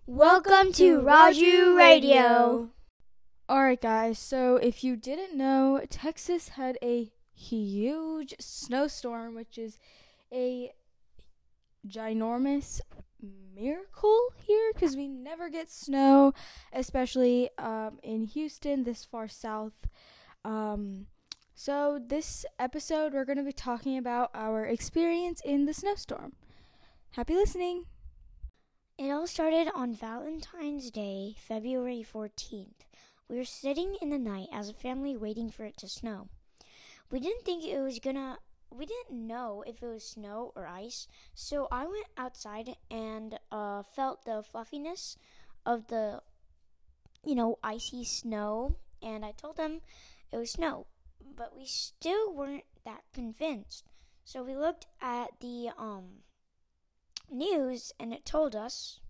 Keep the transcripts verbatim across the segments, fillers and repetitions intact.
Welcome to Raju Radio. Alright guys, so if you didn't know, Texas had a huge snowstorm, which is a ginormous miracle here because we never get snow, especially um, in Houston, this far south. Um, so this episode, we're going to be talking about our experience in the snowstorm. Happy listening. It all started on Valentine's Day, February fourteenth. We were sitting in the night as a family waiting for it to snow. We didn't think it was gonna, we didn't know if it was snow or ice, so I went outside and uh, felt the fluffiness of the, you know, icy snow, and I told them it was snow, but we still weren't that convinced. So we looked at the, um, news, and it told us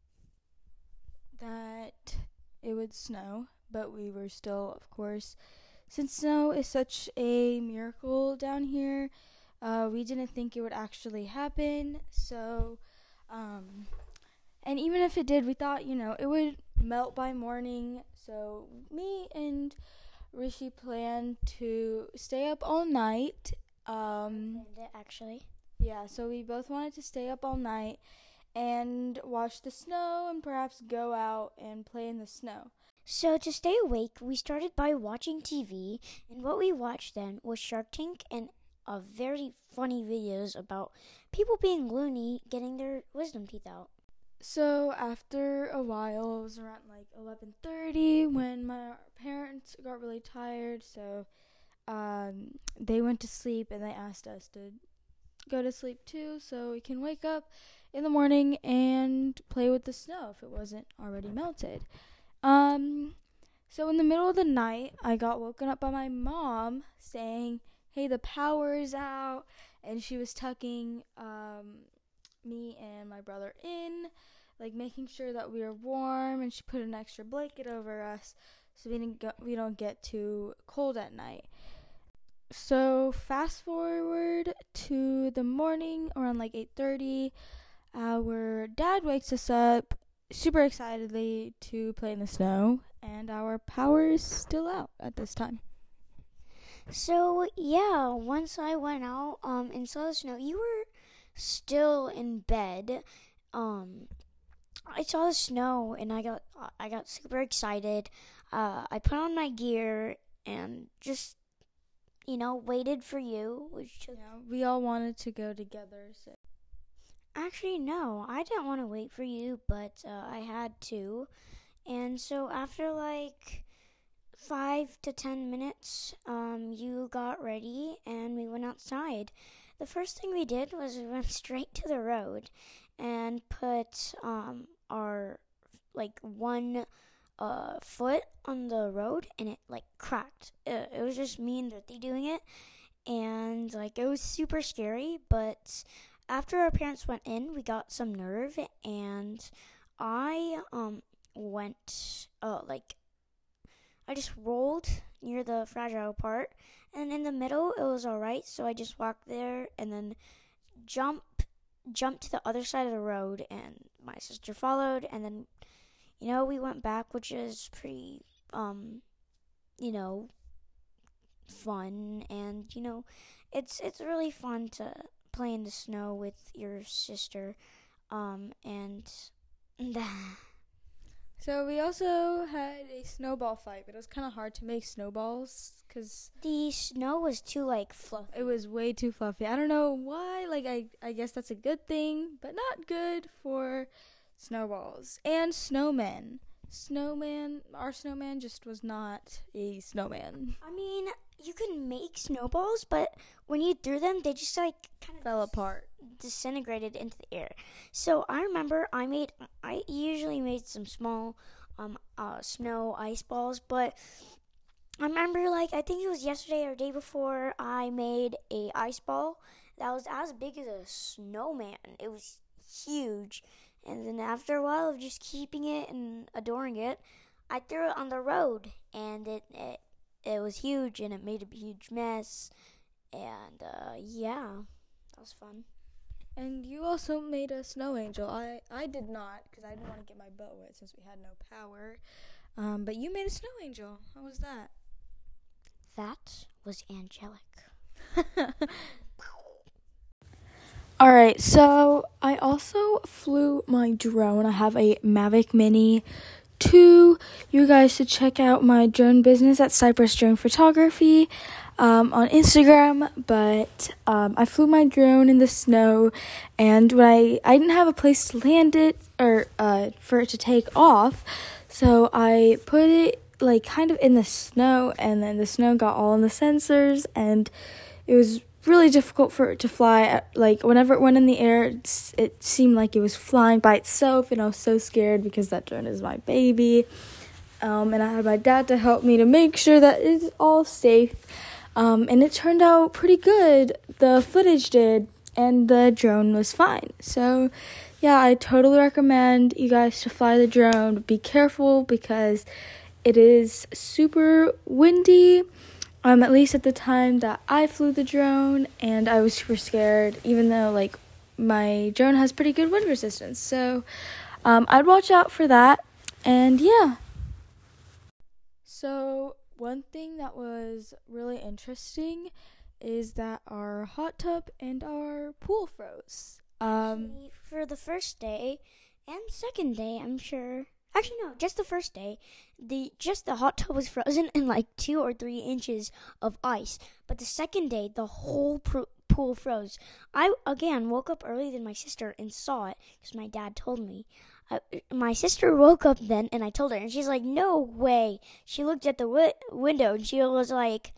that it would snow, but we were still, of course, since snow is such a miracle down here, uh, we didn't think it would actually happen. So, um, and even if it did, we thought, you know, it would melt by morning. So me and Rishi planned to stay up all night. Um, and it actually. Yeah, so we both wanted to stay up all night and watch the snow and perhaps go out and play in the snow. So to stay awake, we started by watching T V, and what we watched then was Shark Tank and uh, very funny videos about people being loony getting their wisdom teeth out. So after a while, it was around like eleven thirty when my parents got really tired, so um, they went to sleep and they asked us to go to sleep too so we can wake up in the morning and play with the snow if it wasn't already melted. Um, so in the middle of the night, I got woken up by my mom saying, hey, the power's out, and she was tucking um, me and my brother in, like making sure that we were warm, and she put an extra blanket over us so we didn't go, we don't get too cold at night. So fast forward to the morning around like eight thirty, our dad wakes us up super excitedly to play in the snow, and our power is still out at this time. So yeah, once I went out um, and saw the snow, you were still in bed. Um, I saw the snow and I got I got super excited. Uh, I put on my gear and just, you know, waited for you. Which took Yeah, we all wanted to go together. So. Actually, no, I didn't want to wait for you, but uh, I had to. And so after like five to ten minutes, um, you got ready and we went outside. The first thing we did was we went straight to the road and put um, our like one uh, foot on the road, and it like cracked. It, it was just me and Dorothy doing it, and like it was super scary, but after our parents went in, we got some nerve, and I um went uh like I just rolled near the fragile part, and in the middle it was all right. So I just walked there and then jump jumped to the other side of the road, and my sister followed, and then you know we went back, which is pretty um you know fun, and you know it's it's really fun to play in the snow with your sister, um, and so we also had a snowball fight, but it was kind of hard to make snowballs because the snow was too like fluffy. It was way too fluffy. I don't know why. Like I, I guess that's a good thing, but not good for snowballs and snowmen. Snowman, our snowman just was not a snowman. I mean, you can make snowballs, but when you threw them, they just like kind of fell apart, disintegrated into the air. So I remember I made, I usually made some small um uh, snow ice balls, but I remember like I think it was yesterday or day before I made a ice ball that was as big as a snowman. It was huge. And then after a while of just keeping it and adoring it, I threw it on the road, and it it, it was huge, and it made a huge mess. And uh, yeah, that was fun. And you also made a snow angel. I, I did not, because I didn't want to get my butt wet since we had no power. Um, but you made a snow angel. How was that? That was angelic. All right, so I also flew my drone. I have a Mavic Mini two. You guys should check out my drone business at Cypress Drone Photography um, on Instagram. But um, I flew my drone in the snow, and when I I didn't have a place to land it or uh, for it to take off, so I put it like kind of in the snow, and then the snow got all in the sensors, and it was really difficult for it to fly. Like whenever it went in the air, it's, it seemed like it was flying by itself, and I was so scared because that drone is my baby. Um, and I had my dad to help me to make sure that it's all safe. Um, and it turned out pretty good. The footage did, and the drone was fine. So yeah, I totally recommend you guys to fly the drone. Be careful because it is super windy. Um, at least at the time that I flew the drone, and I was super scared, even though, like, my drone has pretty good wind resistance. So, um, I'd watch out for that, and yeah. So, one thing that was really interesting is that our hot tub and our pool froze. Um, Actually, for the first day and second day, I'm sure. Actually, no, just the first day. The just the hot tub was frozen in like two or three inches of ice. But the second day, the whole pro- pool froze. I again woke up earlier than my sister and saw it because my dad told me. I, my sister woke up then, and I told her, and she's like, "No way!" She looked at the wi- window, and she was like,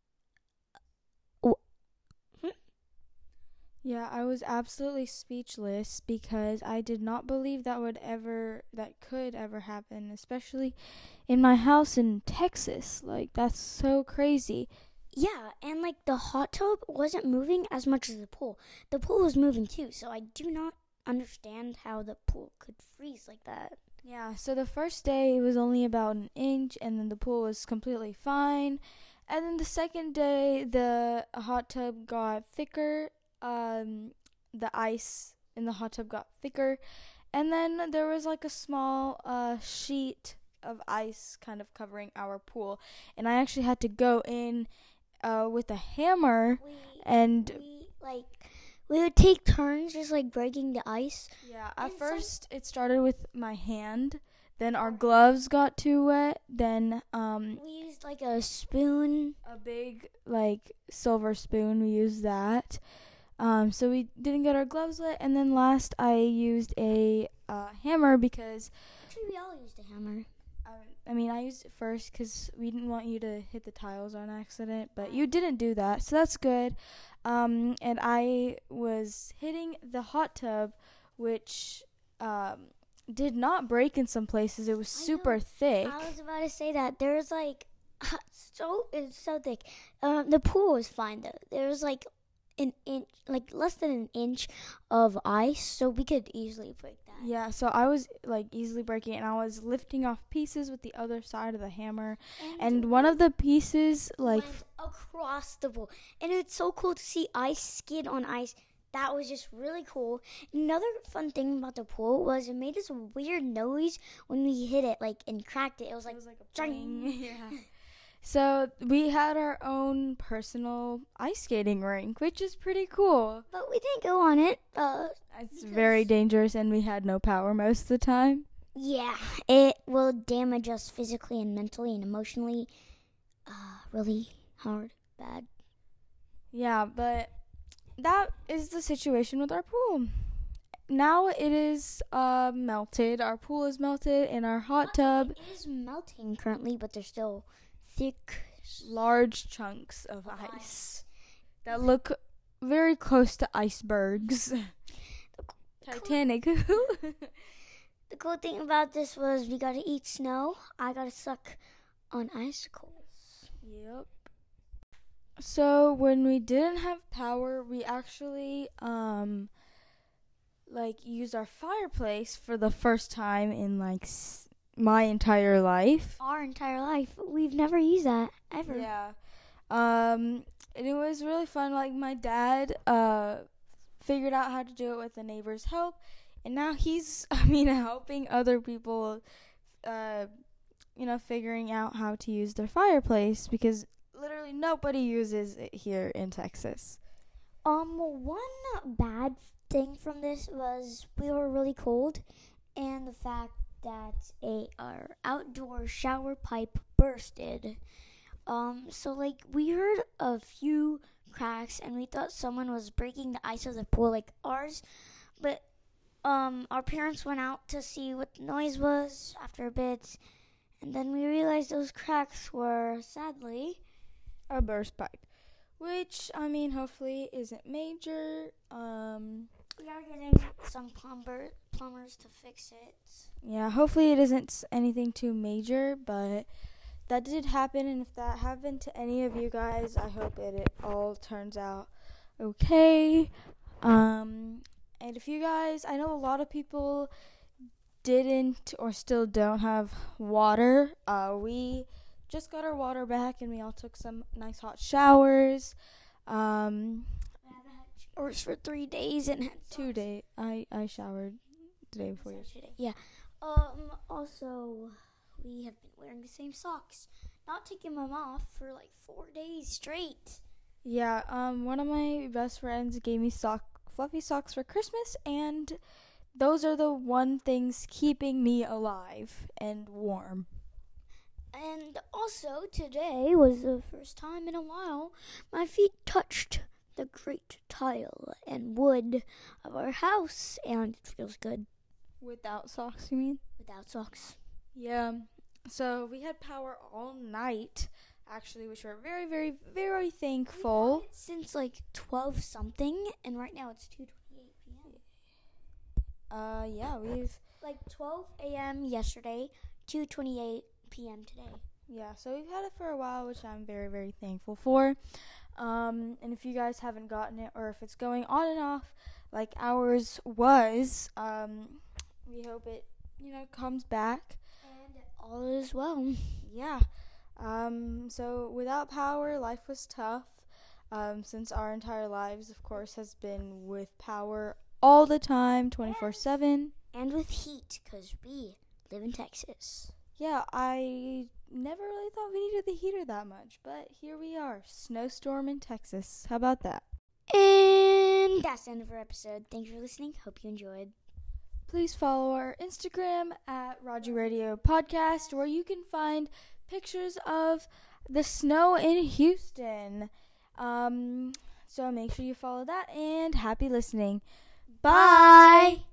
Yeah, I was absolutely speechless because I did not believe that would ever, that could ever happen, especially in my house in Texas. Like, that's so crazy. Yeah, and like the hot tub wasn't moving as much as the pool. The pool was moving too, so I do not understand how the pool could freeze like that. Yeah, so the first day it was only about an inch, and then the pool was completely fine. And then the second day, the hot tub got thicker. Um, the ice in the hot tub got thicker, and then there was like a small uh sheet of ice kind of covering our pool, and I actually had to go in uh with a hammer. We, and we like we would take turns just like breaking the ice. Yeah, at and first some- it started with my hand, then our gloves got too wet, then um we used like a spoon, a big like silver spoon, we used that. Um, so we didn't get our gloves wet, and then last I used a uh, hammer because... Actually, we all used a hammer. I, I mean, I used it first because we didn't want you to hit the tiles on accident, but you didn't do that, so that's good. Um, and I was hitting the hot tub, which um, did not break in some places. It was super thick. I was about to say that. There was like... so It's so thick. Um, the pool was fine, though. There was like... an inch, like less than an inch of ice, so we could easily break that. Yeah, so I was like easily breaking it, and I was lifting off pieces with the other side of the hammer, and, and one of the pieces like went across the pool, and it's so cool to see ice skid on ice. That was just really cool. Another fun thing about the pool was it made this weird noise when we hit it, like and cracked it. It was like, it was like a ding. yeah. So we had our own personal ice skating rink, which is pretty cool. But we didn't go on it. Uh, it's very dangerous, and we had no power most of the time. Yeah, it will damage us physically and mentally and emotionally uh, really hard, bad. Yeah, but that is the situation with our pool. Now it is uh, melted. Our pool is melted, and our hot tub It is melting currently, but there's still thick, large chunks of of ice, ice that look very close to icebergs. Titanic. The cool thing about this was we got to eat snow. I got to suck on icicles. Yep. So when we didn't have power, we actually um like used our fireplace for the first time in like s- my entire life. Our entire life, we've never used that ever. Yeah. Um and it was really fun. Like my dad uh figured out how to do it with a neighbor's help, and now he's, I mean, helping other people, uh, you know, figuring out how to use their fireplace, because literally nobody uses it here in Texas. Um, one bad thing from this was we were really cold, and the fact that a our outdoor shower pipe bursted. Um, so like we heard a few cracks, and we thought someone was breaking the ice of the pool like ours, but um, our parents went out to see what the noise was after a bit, and then we realized those cracks were sadly a burst pipe, which, I mean, hopefully isn't major. Um, we are getting some plumber plumbers to fix it. Yeah, hopefully it isn't anything too major, but that did happen, and if that happened to any of you guys, I hope it, it all turns out okay. Um, and if you guys, I know a lot of people didn't or still don't have water. Uh, we just got our water back, and we all took some nice hot showers. Um, I haven't had showers for three days and had two days. I I showered the day before yesterday. Yeah. Um. Also, we have been wearing the same socks, not taking them off for like four days straight. Yeah. Um. One of my best friends gave me sock fluffy socks for Christmas, and those are the one things keeping me alive and warm. And also, today was the first time in a while my feet touched the great tile and wood of our house, and it feels good. Without socks, you mean? Without socks. Yeah. So we had power all night, actually, which we're very, very, very thankful. We've had it since like twelve something, and right now it's two twenty-eight p.m. Uh, yeah, we've like twelve a.m. yesterday, two twenty-eight p.m. today. Yeah, so we've had it for a while, which I'm very, very thankful for. Um, and if you guys haven't gotten it, or if it's going on and off like ours was, um, we hope it, you know, comes back. And all is well. Yeah. Um, so without power, life was tough. Um, since our entire lives, of course, has been with power all the time, twenty-four seven. And with heat, because we live in Texas. Yeah, I never really thought we needed the heater that much, but here we are, snowstorm in Texas. How about that? And that's the end of our episode. Thanks for listening. Hope you enjoyed. Please follow our Instagram at Roger Radio Podcast, where you can find pictures of the snow in Houston. Um, so make sure you follow that, and happy listening. Bye! Bye.